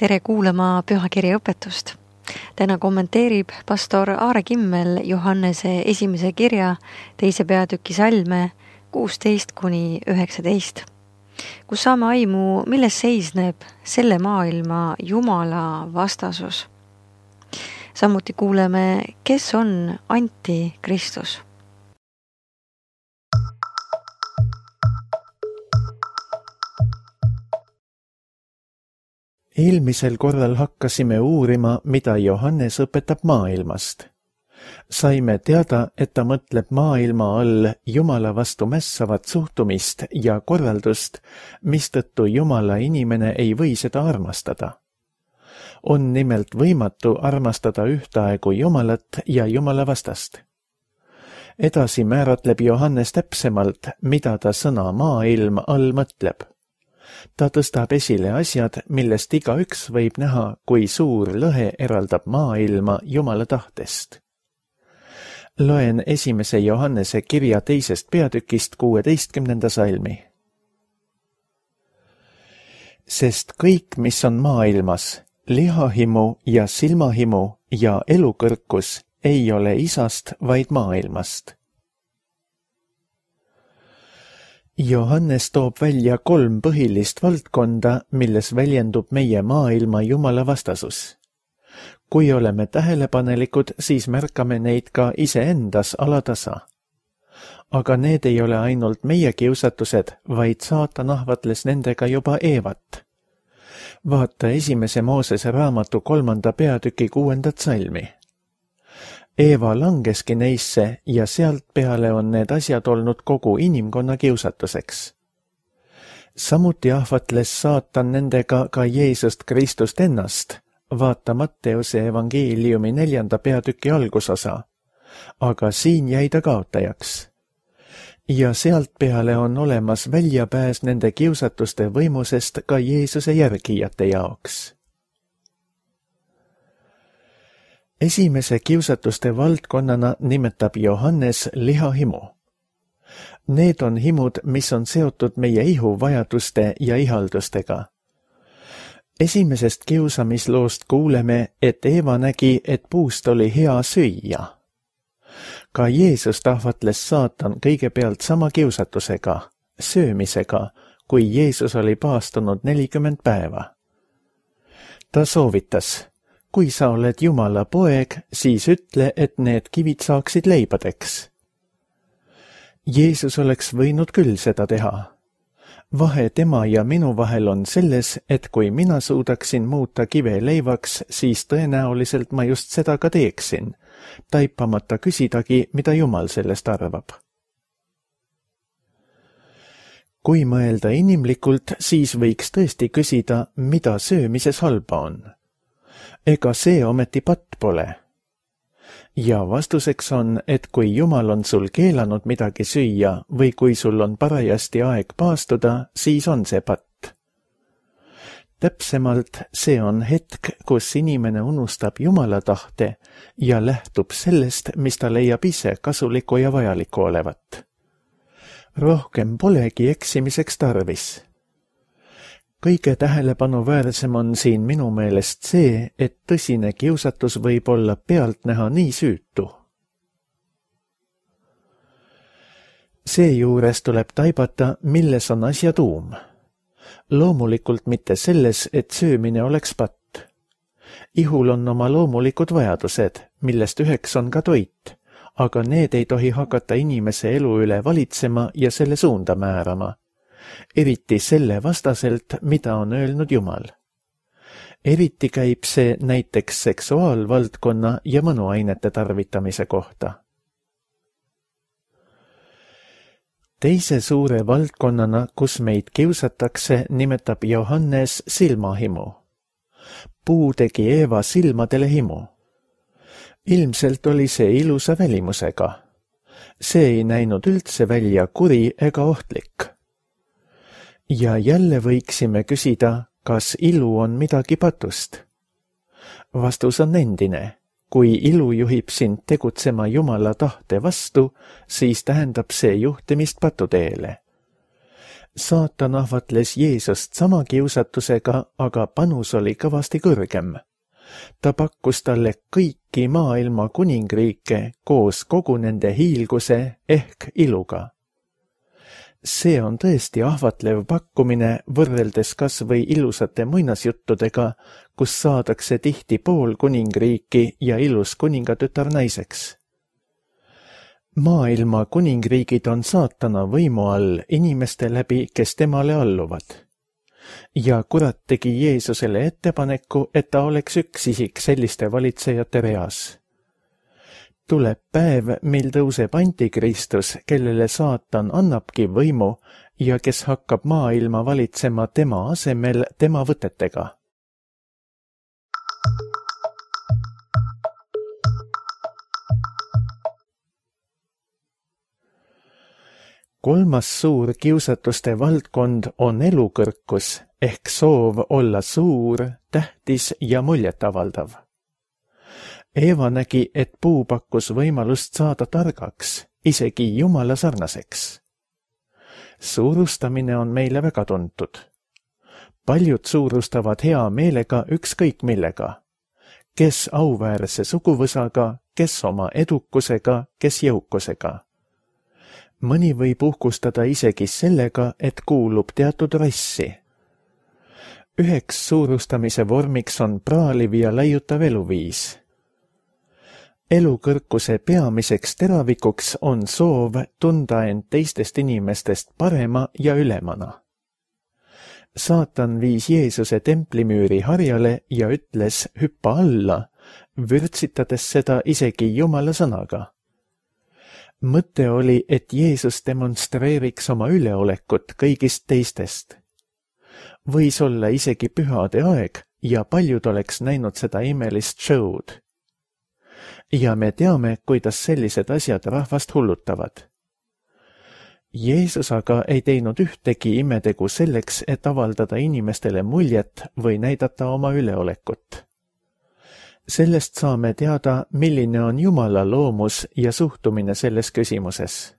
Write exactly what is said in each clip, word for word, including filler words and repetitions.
Tere kuulama pühakirja õpetust. Täna kommenteerib pastor Aare Kimmel Johannese esimese kirja teise peatüki salme kuusteist kuni üheksateist, kus saame aimu, milles seisneb selle maailma Jumala vastasus. Samuti kuuleme, kes on antikristus. Eelmisel korral hakkasime uurima, mida Johannes õpetab maailmast. Saime teada, et ta mõtleb maailma all Jumala vastu mässavat suhtumist ja korraldust, mistõttu Jumala inimene ei või seda armastada. On nimelt võimatu armastada ühtaegu Jumalat ja Jumala vastast. Edasi määratleb Johannes täpsemalt, mida ta sõna maailm all mõtleb. Ta tõstab esile asjad, millest igaüks võib näha, kui suur lõhe eraldab maailma Jumala tahtest. Loen esimese Johannese kirja teisest peatükist kuueteistkümnenda salmi. Sest kõik, mis on maailmas, lihahimu ja silmahimu ja elukõrkus, ei ole isast, vaid maailmast. Johannes toob välja kolm põhilist valdkonda, milles väljendub meie maailma Jumala vastasus. Kui oleme tähelepanelikud, siis märkame neid ka iseendas alatasa. Aga need ei ole ainult meie kiusatused, vaid saatan ahvatles nendega juba Eevat. Vaata esimese Moosese raamatu kolmanda peatüki kuuendat salmi. Eeva langeski neisse ja sealt peale on need asjad olnud kogu inimkonna kiusatuseks. Samuti ahvatles saatan nendega ka Jeesust Kristust ennast, vaata Matteuse evangeeliumi neljanda peatüki algusosa, aga siin jäi ta kaotajaks. Ja sealt peale on olemas väljapääs nende kiusatuste võimusest ka Jeesuse järgijate jaoks. Esimese kiusatuste valdkonnana nimetab Johannes lihahimu. Need on himud, mis on seotud meie ihuvajaduste ja ihaldustega. Esimesest kiusamisloost kuuleme, et Eeva nägi, et puust oli hea süüa. Ka Jeesust ahvatles saatan kõigepealt sama kiusatusega, söömisega, kui Jeesus oli paastunud nelikümmend päeva. Ta soovitas: kui sa oled Jumala poeg, siis ütle, et need kivid saaksid leibadeks. Jeesus oleks võinud küll seda teha. Vahe tema ja minu vahel on selles, et kui mina suudaksin muuta kive leivaks, siis tõenäoliselt ma just seda ka teeksin, taipamata küsidagi, mida Jumal sellest arvab. Kui mõelda inimlikult, siis võiks tõesti küsida, mida söömises halba on. Ega see ometi patt pole. Ja vastuseks on, et kui Jumal on sul keelanud midagi süüa või kui sul on parajasti aeg paastuda, siis on see patt. Täpsemalt see on hetk, kus inimene unustab Jumala tahte ja lähtub sellest, mis ta leiab ise kasuliku ja vajaliku olevat. Rohkem polegi eksimiseks tarvis. Kõige tähelepanuväärsem on siin minu meelest see, et tõsine kiusatus võib olla pealtnäha nii süütu. Seejuures tuleb taibata, milles on asja tuum. Loomulikult mitte selles, et söömine oleks patt. Ihul on oma loomulikud vajadused, millest üheks on ka toit, aga need ei tohi hakata inimese elu üle valitsema ja selle suunda määrama. Eriti selle vastaselt, mida on öelnud Jumal. Eriti käib see näiteks seksuaalvaldkonna ja mõnuainete tarvitamise kohta. Teise suure valdkonnana, kus meid kiusatakse, nimetab Johannes silmahimu. Puu tegi Eeva silmadele himu. Ilmselt oli see ilusa välimusega. See ei näinud üldse välja kuri ega ohtlik. Ja jälle võiksime küsida, kas ilu on midagi patust? Vastus on endine. Kui ilu juhib sind tegutsema Jumala tahte vastu, siis tähendab see juhtimist patuteele. Saatan ahvatles Jeesust sama kiusatusega, aga panus oli kõvasti kõrgem. Ta pakkus talle kõiki maailma kuningriike koos kogu nende hiilguse ehk iluga. See on tõesti ahvatlev pakkumine võrreldes kas või ilusate muinasjuttudega, kus saadakse tihti pool kuningriiki ja ilus kuningatütar naiseks. Maailma kuningriigid on saatana võimu all inimeste läbi, kes temale alluvad. Ja kurat tegi Jeesusele ettepaneku, et ta oleks üks isik selliste valitsejate reas. Tuleb päev, mil tõuseb antikristus, kellele saatan annabki võimu ja kes hakkab maailma valitsema tema asemel tema võtetega. Kolmas suur kiusatuste valdkond on elukõrkus ehk soov olla suur, tähtis ja muljetavaldav. Eeva nägi, et puu pakkus võimalust saada targaks, isegi Jumala sarnaseks. Suurustamine on meile väga tuntud. Paljud suurustavad hea meelega ükskõik millega. Kes auväärse suguvõsaga, kes oma edukusega, kes jõukusega. Mõni võib uhkustada isegi sellega, et kuulub teatud rassi. Üheks suurustamise vormiks on praaliv ja laiutav eluviis. Elukõrkuse peamiseks teravikuks on soov tunda end teistest inimestest parema ja ülemana. Saatan viis Jeesuse templimüüri harjale ja ütles hüppa alla, vürtsitades seda isegi Jumala sõnaga. Mõte oli, et Jeesus demonstreeriks oma üleolekut kõigist teistest. Võis olla isegi pühade aeg ja paljud oleks näinud seda imelist show'd. Ja me teame, kuidas sellised asjad rahvast hullutavad. Jeesus aga ei teinud ühtegi imetegu selleks, et avaldada inimestele muljet või näidata oma üleolekut. Sellest saame teada, milline on Jumala loomus ja suhtumine selles küsimuses.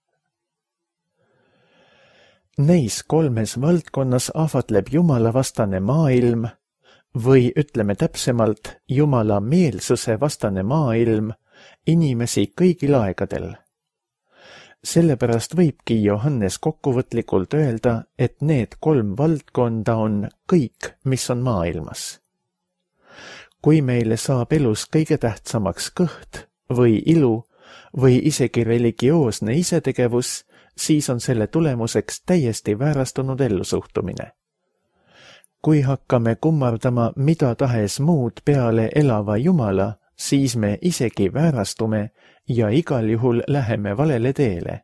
Neis kolmes valdkonnas ahvatleb Jumala vastane maailm, või ütleme täpsemalt, Jumala meelsuse vastane maailm, inimesi kõigil aegadel. Sellepärast võibki Johannes kokkuvõtlikult öelda, et need kolm valdkonda on kõik, mis on maailmas. Kui meile saab elus kõige tähtsamaks kõht või ilu või isegi religioosne isetegevus, siis on selle tulemuseks täiesti väärastunud ellusuhtumine. Kui hakkame kummardama mida tahes muud peale elava Jumala, siis me isegi väärastume ja igal juhul läheme valele teele.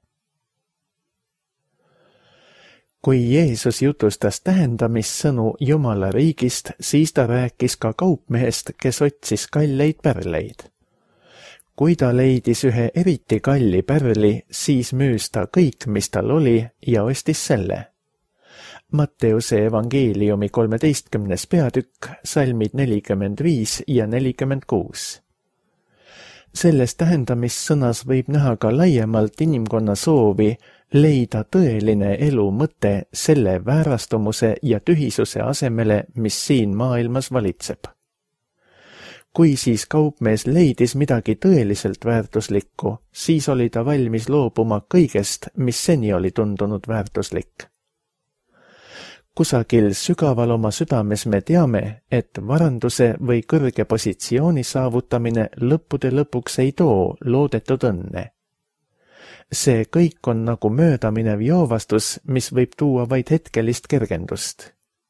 Kui Jeesus jutustas tähendamissõnu Jumala riigist, siis ta rääkis ka kaupmehest, kes otsis kalleid pärleid. Kui ta leidis ühe eriti kalli pärli, siis müüs ta kõik, mis tal oli, ja ostis selle. Matteuse evangeeliumi kolmeteistkümnes peatükk, salmid nelikümmend viis ja nelikümmend kuus. Selles tähendamissõnas võib näha ka laiemalt inimkonna soovi leida tõeline elu mõte selle väärastumuse ja tühisuse asemele, mis siin maailmas valitseb. Kui siis kaupmees leidis midagi tõeliselt väärtuslikku, siis oli ta valmis loobuma kõigest, mis seni oli tundunud väärtuslik. Kusagil sügaval oma südames me teame, et varanduse või kõrge positsiooni saavutamine lõppude lõpuks ei too loodetud õnne. See kõik on nagu möödaminev joovastus, mis võib tuua vaid hetkelist kergendust.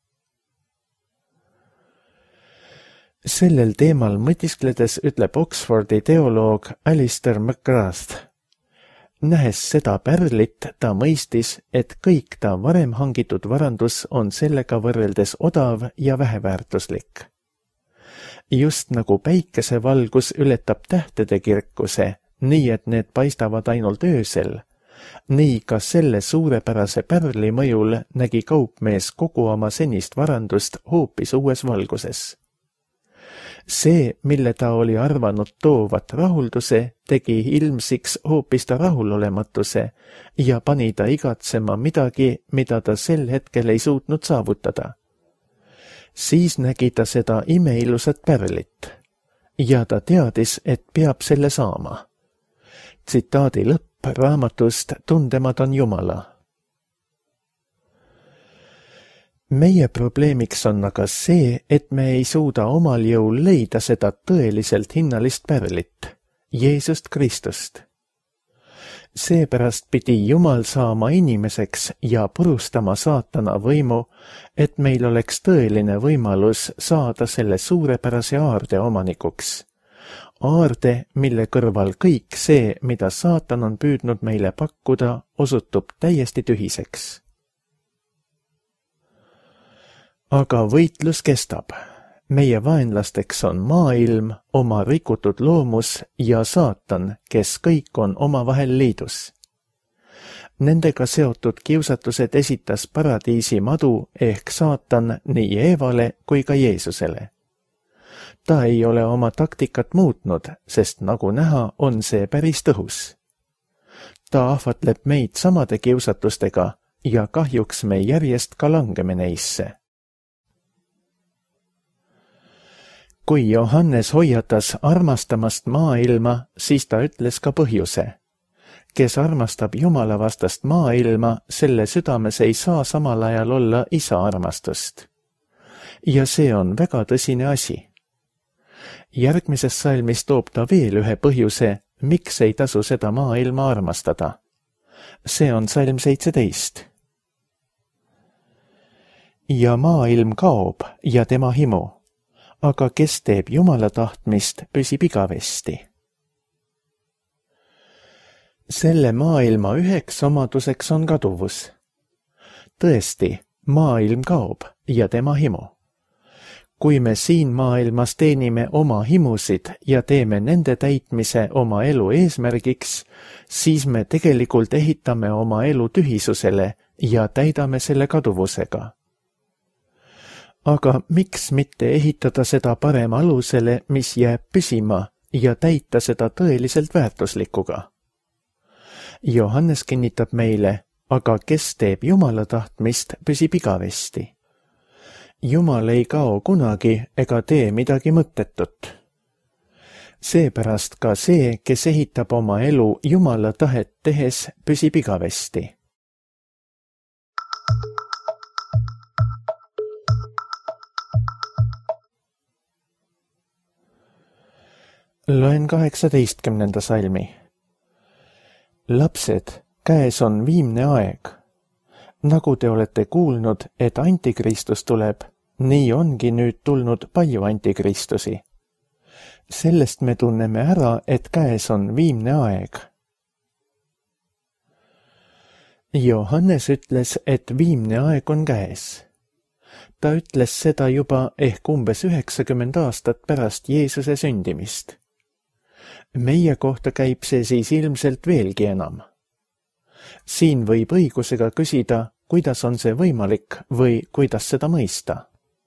Sellel teemal mõtiskledes ütleb Oxfordi teoloog Alistair McGrath. Nähes seda pärlit, ta mõistis, et kõik ta varem hangitud varandus on sellega võrreldes odav ja väheväärtuslik. Just nagu päikesevalgus ületab tähtede kirkuse, nii et need paistavad ainult öösel, nii ka selle suurepärase pärli mõjul nägi kaupmees kogu oma senist varandust hoopis uues valguses. See, mille ta oli arvanud toovat rahulduse, tegi ilmsiks hoopis ta rahulolematuse ja pani ta igatsema midagi, mida ta sel hetkel ei suutnud saavutada. Siis nägi ta seda imeilusat pärlit ja ta teadis, et peab selle saama. Tsitaadi lõpp raamatust Tundemad on Jumala. Meie probleemiks on aga see, et me ei suuda omal jõul leida seda tõeliselt hinnalist pärlit, Jeesust Kristust. Seepärast pidi Jumal saama inimeseks ja purustama saatana võimu, et meil oleks tõeline võimalus saada selle suurepärase aarde omanikuks. Aarde, mille kõrval kõik see, mida saatan on püüdnud meile pakkuda, osutub täiesti tühiseks. Aga võitlus kestab. Meie vaenlasteks on maailm, oma rikutud loomus ja saatan, kes kõik on omavahel liidus. Nendega seotud kiusatused esitas paradiisi madu ehk saatan nii Eevale kui ka Jeesusele. Ta ei ole oma taktikat muutnud, sest nagu näha, on see päris tõhus. Ta ahvatleb meid samade kiusatustega ja kahjuks me järjest ka langeme neisse. Kui Johannes hoiatas armastamast maailma, siis ta ütles ka põhjuse. Kes armastab Jumala vastast maailma, selle südames ei saa samal ajal olla isa armastust. Ja see on väga tõsine asi. Järgmises salmis toob ta veel ühe põhjuse, miks ei tasu seda maailma armastada. See on salm seitseteist. Ja maailm kaob ja tema himu. Aga kes teeb Jumala tahtmist, püsib igavesti. Selle maailma üheks omaduseks on kaduvus. Tõesti, maailm kaob ja tema himu. Kui me siin maailmas teenime oma himusid ja teeme nende täitmise oma elu eesmärgiks, siis me tegelikult ehitame oma elu tühisusele ja täidame selle kaduvusega. Aga miks mitte ehitada seda parema alusele, mis jääb püsima ja täita seda tõeliselt väärtuslikuga? Johannes kinnitab meile, aga kes teeb Jumala tahtmist, püsib igavesti. Jumal ei kao kunagi ega tee midagi mõttetut. Seepärast ka see, kes ehitab oma elu Jumala tahet tehes, püsib igavesti. Loen kaheksateistkümnenda salmi. Lapsed, käes on viimne aeg. Nagu te olete kuulnud, et antikristus tuleb, nii ongi nüüd tulnud palju antikristusi. Sellest me tunneme ära, et käes on viimne aeg. Johannes ütles, et viimne aeg on käes. Ta ütles seda juba ehk umbes üheksakümmend aastat pärast Jeesuse sündimist. Meie kohta käib see siis ilmselt veelgi enam. Siin võib õigusega küsida, kuidas on see võimalik või kuidas seda mõista.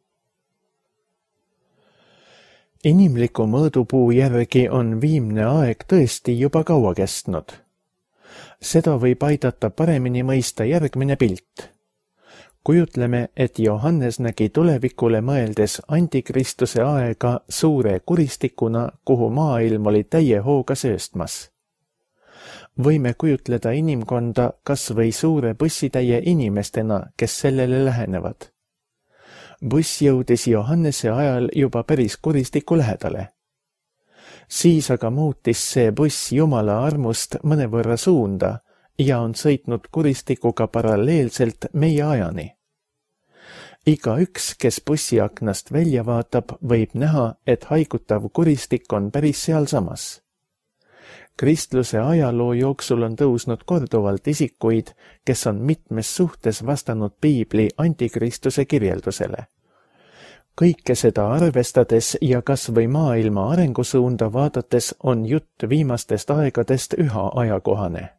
Inimliku mõõdupuu järgi on viimne aeg tõesti juba kaua kestnud. Seda võib aidata paremini mõista järgmine pilt. Kujutleme, et Johannes nägi tulevikule mõeldes antikristuse aega suure kuristikuna, kuhu maailm oli täie hooga sööstmas. Võime kujutleda inimkonda kas või suure bussitäie inimestena, kes sellele lähenevad. Buss jõudis Johannese ajal juba päris kuristiku lähedale. Siis aga muutis see buss Jumala armust mõnevõrra suunda ja on sõitnud kuristikuga paralleelselt meie ajani. Iga üks, kes bussiaknast välja vaatab, võib näha, et haigutav kuristik on päris sealsamas. Kristluse ajaloo jooksul on tõusnud korduvalt isikuid, kes on mitmes suhtes vastanud Piibli antikristuse kirjeldusele. Kõike seda arvestades ja kas või maailma arengusuunda vaadates on jutt viimastest aegadest üha ajakohane.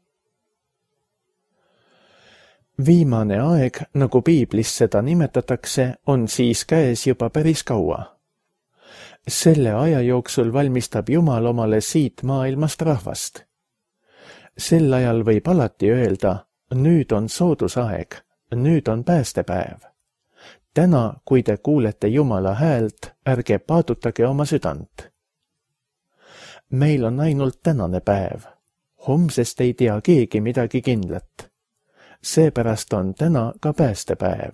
Viimane aeg, nagu Piiblis seda nimetatakse, on siis käes juba päris kaua. selle aja jooksul valmistab Jumal omale siit maailmast rahvast. Sel ajal võib alati öelda, nüüd on soodusaeg, nüüd on päästepäev. Täna, kui te kuulete Jumala häält, ärge paadutage oma südant. Meil on ainult tänane päev. Homsest ei tea keegi midagi kindlat. Seepärast on täna ka päästepäev.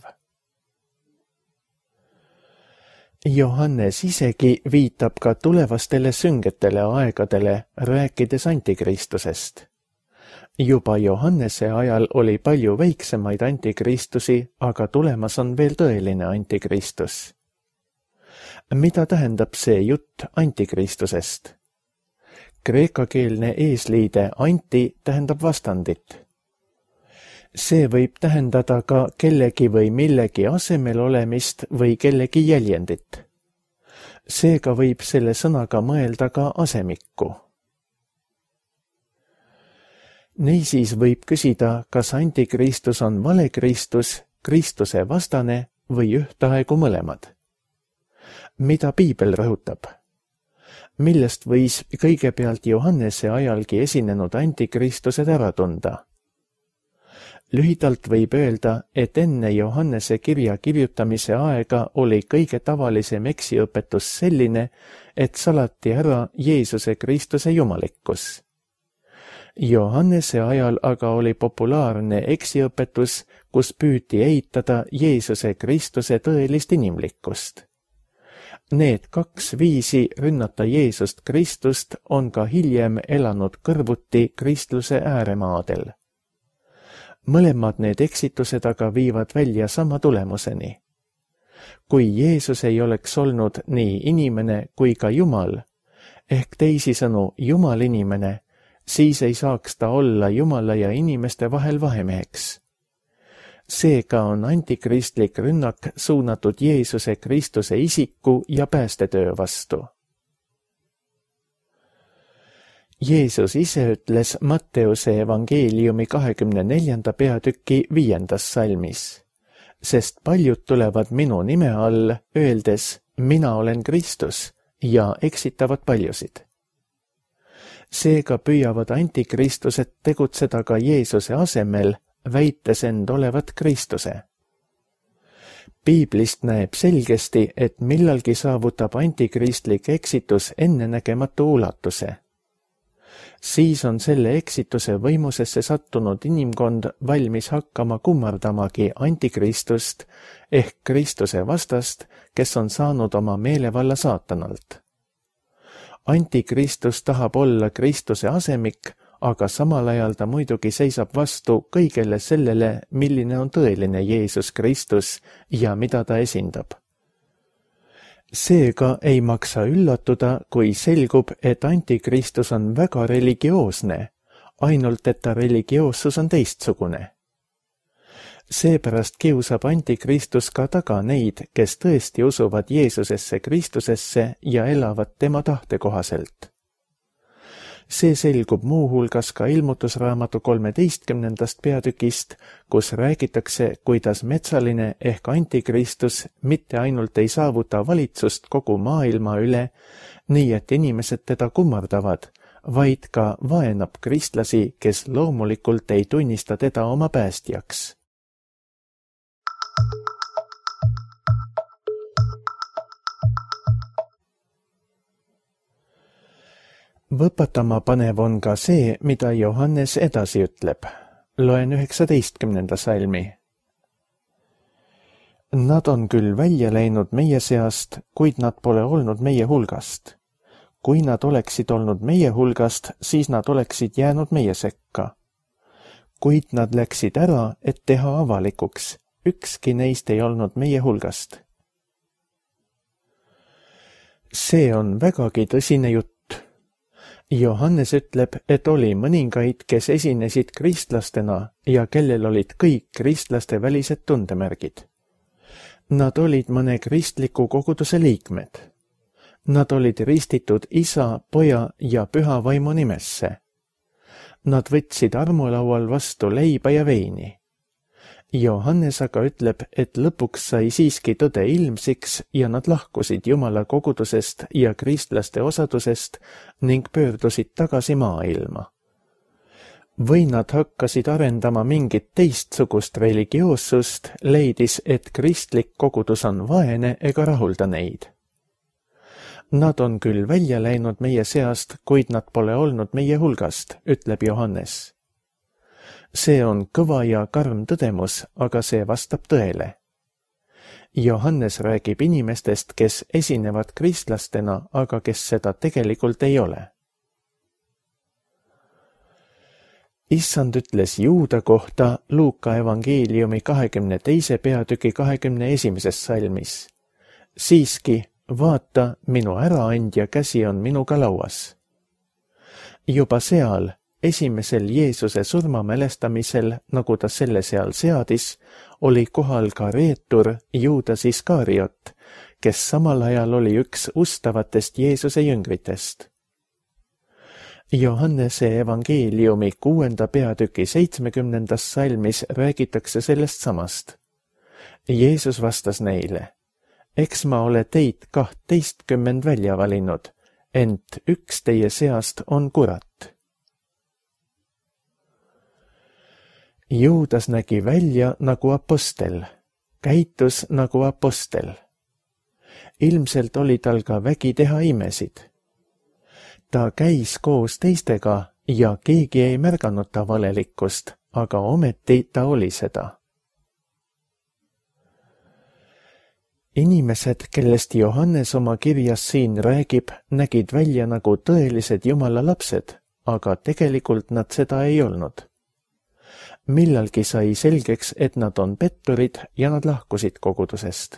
Johannes isegi viitab ka tulevastele süngetele aegadele, rääkides antikristusest. Juba Johannese ajal oli palju väiksemaid antikristusi, aga tulemas on veel tõeline antikristus. Mida tähendab see jutt antikristusest? Kreekakeelne eesliide anti tähendab vastandit. See võib tähendada ka kellegi või millegi asemel olemist või kellegi jäljendit. Seega võib selle sõnaga mõelda ka asemikku. Niisiis võib küsida, kas antikristus on valekristus, Kristuse vastane või ühtaegu mõlemad. Mida piibel rõhutab? Millest võis kõigepealt Johannese ajalgi esinenud antikristused ära tunda? Lühidalt võib öelda, et enne Johannese kirja kirjutamise aega oli kõige tavalisem eksiõpetus selline, et salati ära Jeesuse Kristuse jumalikkus. Johannese ajal aga oli populaarne eksiõpetus, kus püüti eitada Jeesuse Kristuse tõelist inimlikkust. Need kaks viisi rünnata Jeesust Kristust on ka hiljem elanud kõrvuti kristluse ääremaadel. Mõlemad need eksitused aga viivad välja sama tulemuseni. Kui Jeesus ei oleks olnud nii inimene kui ka Jumal, ehk teisisõnu Jumal inimene, siis ei saaks ta olla Jumala ja inimeste vahel vahemeheks. Seega on antikristlik rünnak suunatud Jeesuse Kristuse isiku ja päästetöö vastu. Jeesus ise ütles Matteuse evangeeliumi kahekümne neljanda peatüki viiendas salmis, sest paljud tulevad minu nime all, öeldes, mina olen Kristus, ja eksitavad paljusid. Seega püüavad antikristused tegutseda ka Jeesuse asemel, väites end olevat Kristuse. Piiblist näeb selgesti, et millalgi saavutab antikristlik eksitus ennenägematu ulatuse. Siis on selle eksituse võimusesse sattunud inimkond valmis hakkama kummardamagi antikristust ehk Kristuse vastast, kes on saanud oma meelevalla saatanalt. Antikristus tahab olla Kristuse asemik, aga samal ajal ta muidugi seisab vastu kõigele sellele, milline on tõeline Jeesus Kristus ja mida ta esindab. Seega ei maksa üllatuda, kui selgub, et antikristus on väga religioosne, ainult et ta religioossus on teistsugune. Seepärast kiusab antikristus ka taga neid, kes tõesti usuvad Jeesusesse Kristusesse ja elavad tema tahte kohaselt. See selgub muuhulgas ka ilmutusraamatu kolmeteistkümnendast peatükist, kus räägitakse, kuidas metsaline ehk antikristus mitte ainult ei saavuta valitsust kogu maailma üle, nii et inimesed teda kummardavad, vaid ka vaenab kristlasi, kes loomulikult ei tunnista teda oma päästjaks. Võpatama panev on ka see, mida Johannes edasi ütleb. Loen üheksateistkümnenda salmi. Nad on küll välja läinud meie seast, kuid nad pole olnud meie hulgast. Kui nad oleksid olnud meie hulgast, siis nad oleksid jäänud meie sekka. Kuid nad läksid ära, et teha avalikuks. Ükski neist ei olnud meie hulgast. See on vägagi tõsine jutt. Johannes ütleb, et oli mõningaid, kes esinesid kristlastena ja kellel olid kõik kristlaste välised tundemärgid. Nad olid mõne kristliku koguduse liikmed. Nad olid ristitud Isa, Poja ja Püha Vaimu nimesse. Nad võtsid armulaual vastu leiba ja veini. Johannes aga ütleb, et lõpuks sai siiski tõde ilmsiks ja nad lahkusid Jumala kogudusest ja kristlaste osadusest ning pöördusid tagasi maailma. Või nad hakkasid arendama mingit teistsugust religioossust, leidis, et kristlik kogudus on vaene ega rahulda neid. Nad on küll välja läinud meie seast, kuid nad pole olnud meie hulgast, ütleb Johannes. See on kõva ja karm tõdemus, aga see vastab tõele. Johannes räägib inimestest, kes esinevad kristlastena, aga kes seda tegelikult ei ole. Issand ütles Juuda kohta Luuka evangeeliumi kahekümne teise peatüki kahekümne esimeses salmis. Siiski, vaata, minu äraandja käsi on minuga lauas. Juba seal, esimesel Jeesuse surma mälestamisel, nagu ta selle seal seadis, oli kohal ka reetur Juudas Iskariot, kes samal ajal oli üks ustavatest Jeesuse jüngritest. Johannese evangeeliumi kuuenda peatüki seitsmekümnendas salmis räägitakse sellest samast. Jeesus vastas neile, eks ma ole teid kahtteistkümmend välja valinud, ent üks teie seast on kurat. Juudas nägi välja nagu apostel, käitus nagu apostel. Ilmselt oli tal ka vägi teha imesid. Ta käis koos teistega ja keegi ei märganud ta valelikkust, aga ometi ta oli seda. Inimesed, kellest Johannes oma kirjas siin räägib, nägid välja nagu tõelised Jumala lapsed, aga tegelikult nad seda ei olnud. Millalgi sai selgeks, et nad on petturid ja nad lahkusid kogudusest.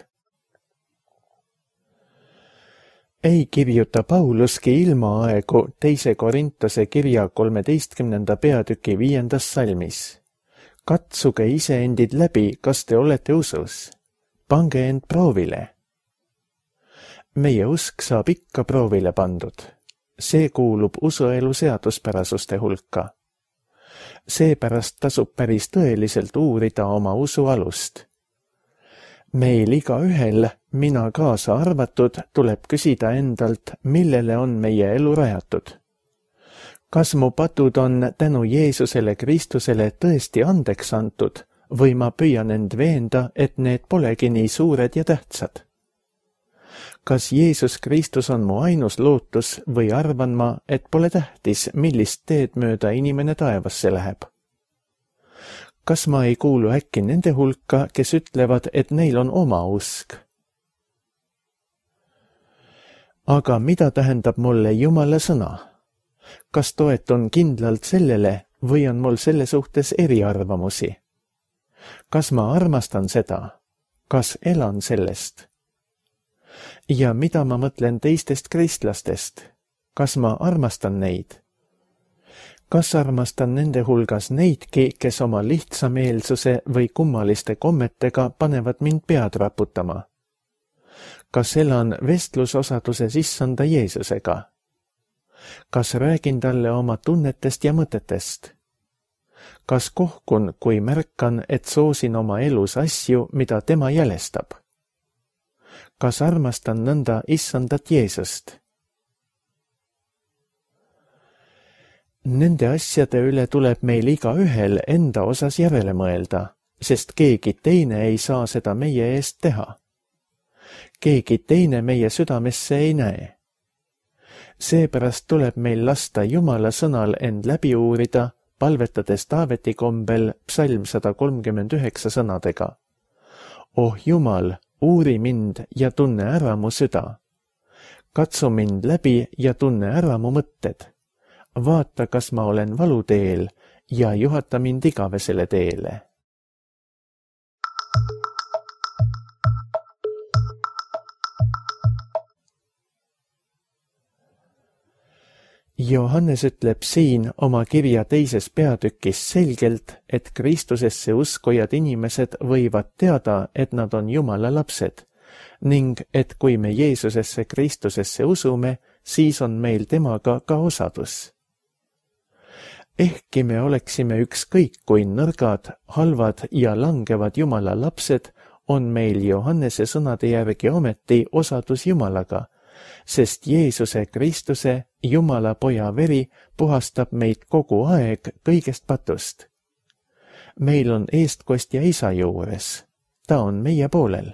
Ei kirjuta Pauluski ilmaaegu teise Korintuse kirja kolmeteistkümnenda peatüki viiendas salmis. Katsuge iseendid läbi, kas te olete usus. Pange end proovile. Meie usk saab ikka proovile pandud. See kuulub usuelu seaduspärasuste hulka. Seepärast tasub päris tõeliselt uurida oma usu alust. Meil igaühel, mina kaasa arvatud, tuleb küsida endalt, millele on meie elu rajatud. Kas mu patud on tänu Jeesusele Kristusele tõesti andeks antud või ma püüan end veenda, et need polegi nii suured ja tähtsad? Kas Jeesus Kristus on mu ainus lootus või arvan ma, et pole tähtis, millist teed mööda inimene taevasse läheb? Kas ma ei kuulu äkki nende hulka, kes ütlevad, et neil on oma usk? Aga mida tähendab mulle Jumala sõna? Kas toetun kindlalt sellele või on mul selle suhtes eriarvamusi? Kas ma armastan seda? Kas elan sellest? Ja mida ma mõtlen teistest kristlastest? Kas ma armastan neid? Kas armastan nende hulgas neidki, kes oma lihtsameelsuse või kummaliste kommetega panevad mind pead raputama? Kas elan vestlusosaduses issanda Jeesusega? Kas räägin talle oma tunnetest ja mõtetest? Kas kohkun, kui märkan, et soosin oma elus asju, mida tema jälestab? Kas armastan nõnda issandat Jeesust? Nende asjade üle tuleb meil igaühel enda osas järele mõelda, sest keegi teine ei saa seda meie eest teha. Keegi teine meie südamesse ei näe. Seepärast tuleb meil lasta Jumala sõnal end läbi uurida, palvetades Taaveti kombel psalm sada kolmkümmend üheksa sõnadega. Oh Jumal, uuri mind ja tunne ära mu süda. Katsu mind läbi ja tunne ära mu mõtted. Vaata, kas ma olen valuteel ja juhata mind igavesele teele. Johannes ütleb siin oma kirja teises peatükis selgelt, et Kristusesse uskujad inimesed võivad teada, et nad on Jumala lapsed, ning et kui me Jeesusesse Kristusesse usume, siis on meil temaga ka osadus. Ehkki me oleksime ükskõik kui nõrgad, halvad ja langevad Jumala lapsed, on meil Johannese sõnade järgi ometi osadus Jumalaga, sest Jeesuse Kristuse, Jumala poja veri, puhastab meid kogu aeg kõigest patust. Meil on eestkostja isa juures, ta on meie poolel.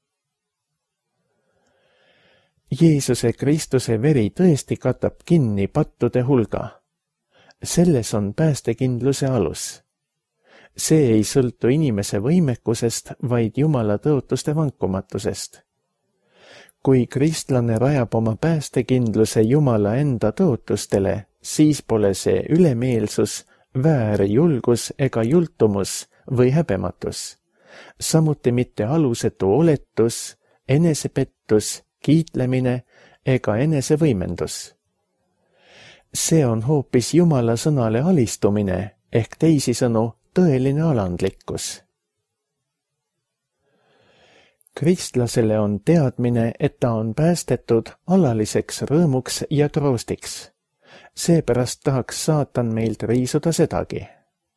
Jeesuse Kristuse veri tõesti katab kinni pattude hulga. Selles on päästekindluse alus. See ei sõltu inimese võimekusest, vaid Jumala tõotuste vankumatusest. Kui kristlane rajab oma päästekindluse Jumala enda tõotustele, siis pole see ülemeelsus, väärjulgus ega jultumus või häbematus. Samuti mitte alusetu oletus, enesepettus, kiitlemine ega enesevõimendus. See on hoopis Jumala sõnale alistumine ehk teisisõnu tõeline alandlikkus. Kristlasele on teadmine, et ta on päästetud alaliseks rõõmuks ja troostiks. Seepärast tahaks saatan meilt riisuda sedagi.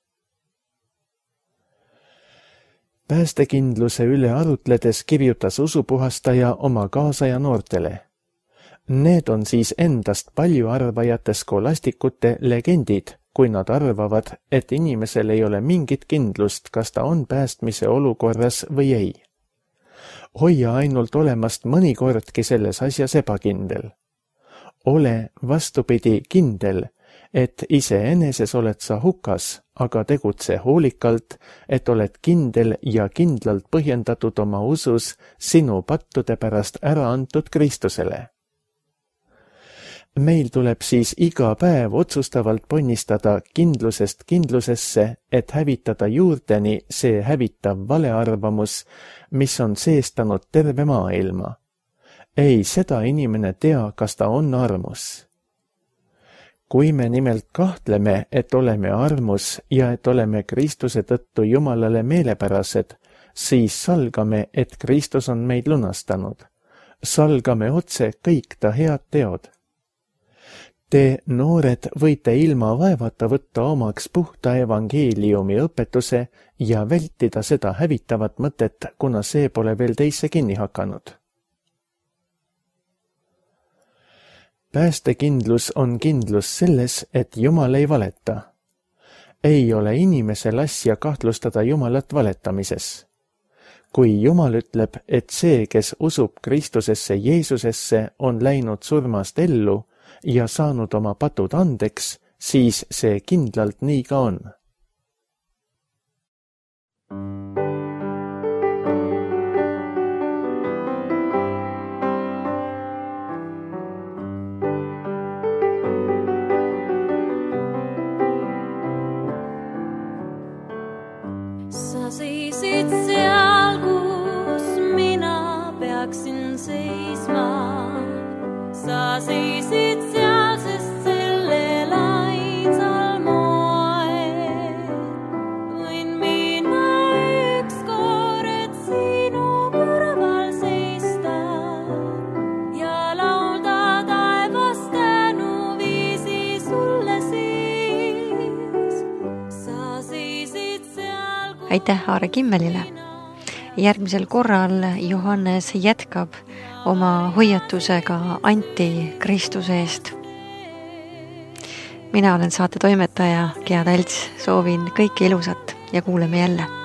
Päästekindluse üle arutledes kirjutas usupuhastaja oma kaasaja noortele. Need on siis endast palju arvajate skolastikute legendid, kui nad arvavad, et inimesel ei ole mingit kindlust, kas ta on päästmise olukorras või ei. Hoia ainult olemast mõnikordki selles asjas ebakindel. Ole vastupidi kindel, et iseeneses oled sa hukas, aga tegutse hoolikalt, et oled kindel ja kindlalt põhjendatud oma usus sinu pattude pärast ära antud Kristusele. Meil tuleb siis iga päev otsustavalt ponnistada kindlusest kindlusesse, et hävitada juurdeni see hävitav valearvamus, mis on seestanud terve maailma. Ei seda inimene tea, kas ta on armus. Kui me nimelt kahtleme, et oleme armus ja et oleme Kristuse tõttu Jumalale meelepärased, siis salgame, et Kristus on meid lunastanud. Salgame otse kõik ta head teod. Te, noored, võite ilma vaevata võtta omaks puhta evangeeliumi õpetuse ja vältida seda hävitavat mõtet, kuna see pole veel teisse kinni hakanud. Päästekindlus on kindlus selles, et Jumal ei valeta. Ei ole inimesel asja kahtlustada Jumalat valetamises. Kui Jumal ütleb, et see, kes usub Kristusesse Jeesusesse, on läinud surmast ellu ja saanud oma patud andeks, siis see kindlalt nii ka on. Sa seisid seal, kus mina peaksin seisma. Sa seisid seal, sest sellel ainsal moel võin mina ükskord sinu kõrval seista ja laulda taevas tänuviisi sulle siis. Sa seisid seal, kus... Aitäh Aare Kimmelile! Järgmisel korral Johannes jätkab oma hoiatusega antikristuse eest. Mina olen saate toimetaja Gea Talts, soovin kõike ilusat ja kuuleme jälle.